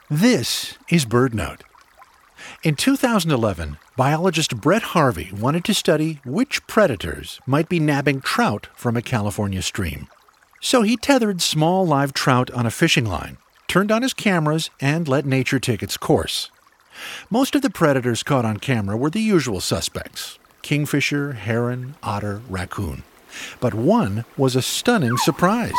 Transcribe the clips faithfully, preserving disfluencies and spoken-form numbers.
This is BirdNote. In two thousand eleven, biologist Brett Harvey wanted to study which predators might be nabbing trout from a California stream. So he tethered small live trout on a fishing line, turned on his cameras, and let nature take its course. Most of the predators caught on camera were the usual suspects: kingfisher, heron, otter, raccoon. But one was a stunning surprise.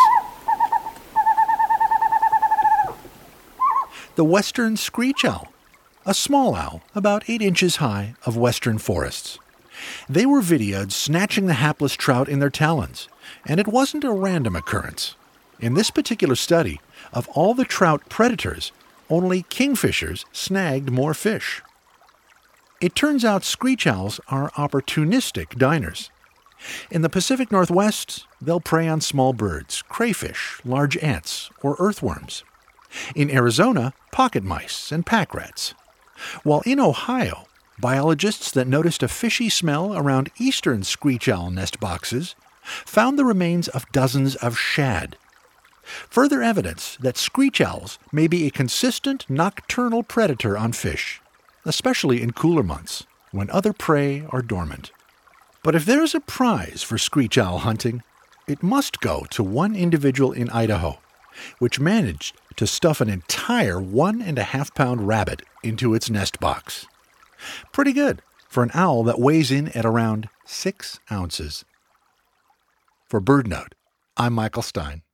The western screech owl, a small owl about eight inches high of western forests. They were videoed snatching the hapless trout in their talons, and it wasn't a random occurrence. In this particular study, of all the trout predators, only kingfishers snagged more fish. It turns out screech owls are opportunistic diners. In the Pacific Northwest, they'll prey on small birds, crayfish, large ants, or earthworms. In Arizona, pocket mice and pack rats. While in Ohio, biologists that noticed a fishy smell around eastern screech owl nest boxes found the remains of dozens of shad. Further evidence that screech owls may be a consistent nocturnal predator on fish, especially in cooler months, when other prey are dormant. But if there's a prize for screech owl hunting, it must go to one individual in Idaho, which managed to stuff an entire one and a half pound rabbit into its nest box. Pretty good for an owl that weighs in at around six ounces. For BirdNote, I'm Michael Stein.